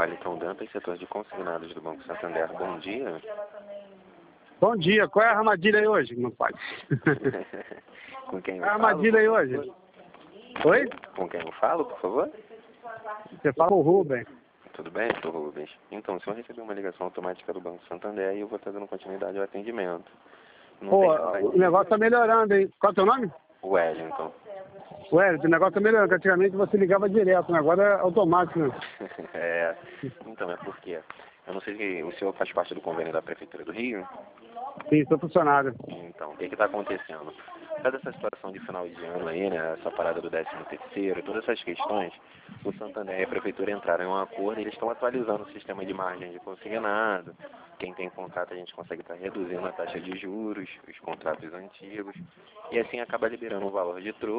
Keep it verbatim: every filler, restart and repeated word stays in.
Wellington Dantas, setor de consignados do Banco Santander. Bom dia. Bom dia. Qual é a armadilha aí hoje, meu pai? Com quem eu Qual é a falo? armadilha aí hoje? Oi? Com quem eu falo, por favor? Você fala com o Rubem. Tudo bem, doutor Rubens? Então, o senhor recebeu uma ligação automática do Banco Santander e eu vou estar dando continuidade ao atendimento. Não Pô, tem o armadilha. negócio tá melhorando, hein? Qual é o teu nome? Wellington. Ué, o negócio tá melhorando. Antigamente você ligava direto, né? Agora é automático, né? É, então, é porque eu não sei se o senhor faz parte do convênio da Prefeitura do Rio. Sim, sou funcionário. Então, o que está acontecendo? Toda essa situação de final de ano aí, né, essa parada do décimo terceiro, todas essas questões, o Santander e a Prefeitura entraram em um acordo e eles estão atualizando o sistema de margem de consignado. Quem tem contrato a gente consegue estar reduzindo a taxa de juros, os contratos antigos, e assim acaba liberando um valor de troco.